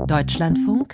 Deutschlandfunk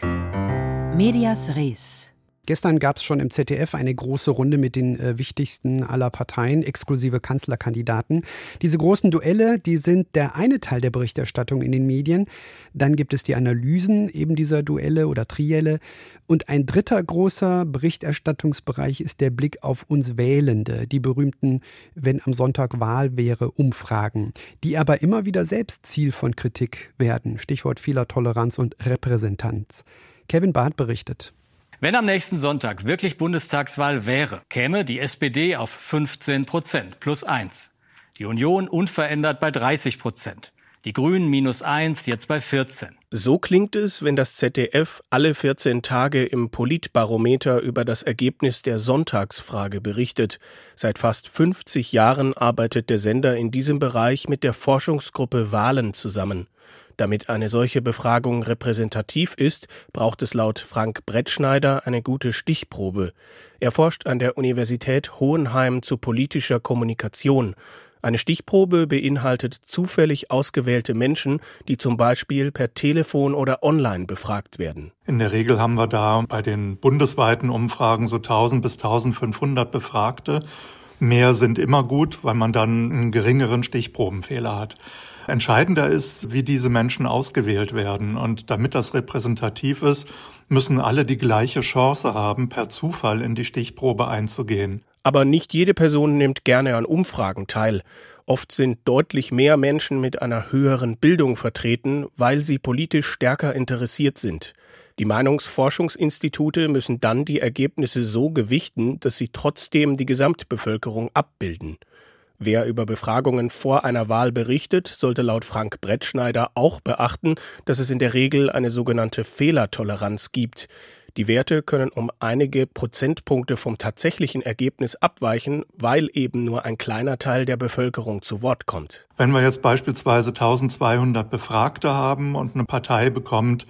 Medias Res. Gestern gab es schon im ZDF eine große Runde mit den wichtigsten aller Parteien, exklusive Kanzlerkandidaten. Diese großen Duelle, die sind der eine Teil der Berichterstattung in den Medien. Dann gibt es die Analysen eben dieser Duelle oder Trielle. Und ein dritter großer Berichterstattungsbereich ist der Blick auf uns Wählende, die berühmten, wenn am Sonntag Wahl wäre, Umfragen, die aber immer wieder selbst Ziel von Kritik werden. Stichwort Fehlertoleranz und Repräsentanz. Kevin Barth berichtet. Wenn am nächsten Sonntag wirklich Bundestagswahl wäre, käme die SPD auf 15%, +1. Die Union unverändert bei 30%. Die Grünen -1, jetzt bei 14. So klingt es, wenn das ZDF alle 14 Tage im Politbarometer über das Ergebnis der Sonntagsfrage berichtet. Seit fast 50 Jahren arbeitet der Sender in diesem Bereich mit der Forschungsgruppe Wahlen zusammen. Damit eine solche Befragung repräsentativ ist, braucht es laut Frank Brettschneider eine gute Stichprobe. Er forscht an der Universität Hohenheim zu politischer Kommunikation. Eine Stichprobe beinhaltet zufällig ausgewählte Menschen, die zum Beispiel per Telefon oder online befragt werden. In der Regel haben wir da bei den bundesweiten Umfragen so 1000 bis 1500 Befragte. Mehr sind immer gut, weil man dann einen geringeren Stichprobenfehler hat. Entscheidender ist, wie diese Menschen ausgewählt werden. Und damit das repräsentativ ist, müssen alle die gleiche Chance haben, per Zufall in die Stichprobe einzugehen. Aber nicht jede Person nimmt gerne an Umfragen teil. Oft sind deutlich mehr Menschen mit einer höheren Bildung vertreten, weil sie politisch stärker interessiert sind. Die Meinungsforschungsinstitute müssen dann die Ergebnisse so gewichten, dass sie trotzdem die Gesamtbevölkerung abbilden. Wer über Befragungen vor einer Wahl berichtet, sollte laut Frank Brettschneider auch beachten, dass es in der Regel eine sogenannte Fehlertoleranz gibt. Die Werte können um einige Prozentpunkte vom tatsächlichen Ergebnis abweichen, weil eben nur ein kleiner Teil der Bevölkerung zu Wort kommt. Wenn wir jetzt beispielsweise 1200 Befragte haben und eine Partei bekommt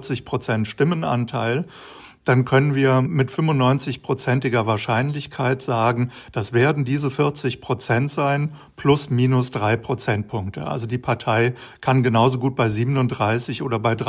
40% Stimmenanteil, dann können wir mit 95%iger Wahrscheinlichkeit sagen, das werden diese 40% sein, plus minus 3 Prozentpunkte. Also die Partei kann genauso gut bei 37 oder bei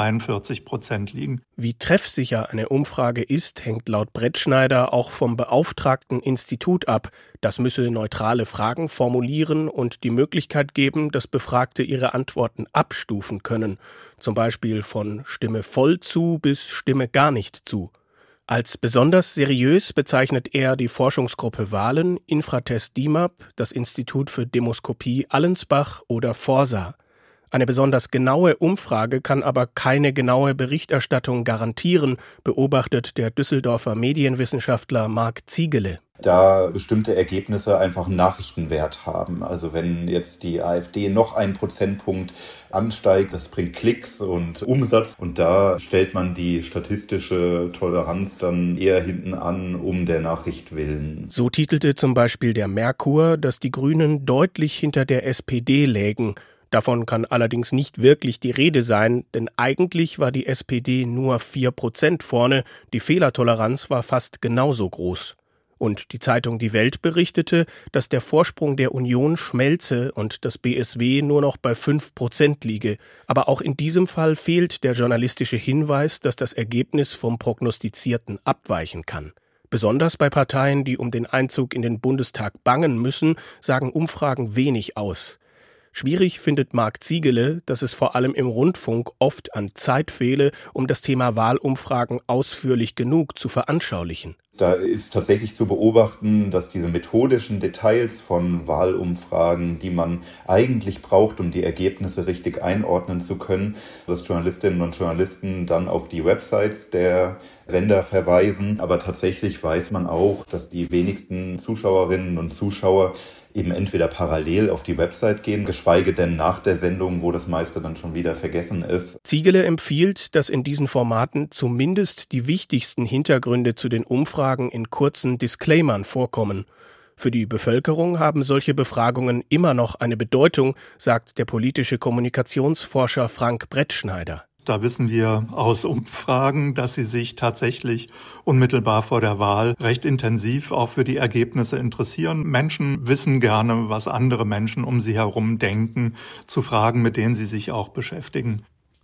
43% liegen. Wie treffsicher eine Umfrage ist, hängt laut Brettschneider auch vom beauftragten Institut ab. Das müsse neutrale Fragen formulieren und die Möglichkeit geben, dass Befragte ihre Antworten abstufen können. Zum Beispiel von Stimme voll zu bis Stimme gar nicht zu. Als besonders seriös bezeichnet er die Forschungsgruppe Wahlen, Infratest DIMAP, das Institut für Demoskopie Allensbach oder Forsa. Eine besonders genaue Umfrage kann aber keine genaue Berichterstattung garantieren, beobachtet der Düsseldorfer Medienwissenschaftler Marc Ziegele. Da bestimmte Ergebnisse einfach einen Nachrichtenwert haben. Also wenn jetzt die AfD noch 1 Prozentpunkt ansteigt, das bringt Klicks und Umsatz. Und da stellt man die statistische Toleranz dann eher hinten an, um der Nachricht willen. So titelte zum Beispiel der Merkur, dass die Grünen deutlich hinter der SPD lägen. Davon kann allerdings nicht wirklich die Rede sein, denn eigentlich war die SPD nur 4% vorne, die Fehlertoleranz war fast genauso groß. Und die Zeitung Die Welt berichtete, dass der Vorsprung der Union schmelze und das BSW nur noch bei 5% liege. Aber auch in diesem Fall fehlt der journalistische Hinweis, dass das Ergebnis vom Prognostizierten abweichen kann. Besonders bei Parteien, die um den Einzug in den Bundestag bangen müssen, sagen Umfragen wenig aus. Schwierig findet Marc Ziegele, dass es vor allem im Rundfunk oft an Zeit fehle, um das Thema Wahlumfragen ausführlich genug zu veranschaulichen. Da ist tatsächlich zu beobachten, dass diese methodischen Details von Wahlumfragen, die man eigentlich braucht, um die Ergebnisse richtig einordnen zu können, dass Journalistinnen und Journalisten dann auf die Websites der Sender verweisen. Aber tatsächlich weiß man auch, dass die wenigsten Zuschauerinnen und Zuschauer eben entweder parallel auf die Website gehen, geschweige denn nach der Sendung, wo das meiste dann schon wieder vergessen ist. Ziegele empfiehlt, dass in diesen Formaten zumindest die wichtigsten Hintergründe zu den Umfragen in kurzen Disclaimern vorkommen. Für die Bevölkerung haben solche Befragungen immer noch eine Bedeutung, sagt der politische Kommunikationsforscher Frank Brettschneider. Da wissen wir aus Umfragen, dass sie sich tatsächlich unmittelbar vor der Wahl recht intensiv auch für die Ergebnisse interessieren. Menschen wissen gerne, was andere Menschen um sie herum denken, zu Fragen, mit denen sie sich auch beschäftigen.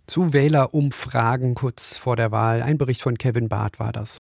Zu Wählerumfragen kurz vor der Wahl. Ein Bericht von Kevin Barth war das.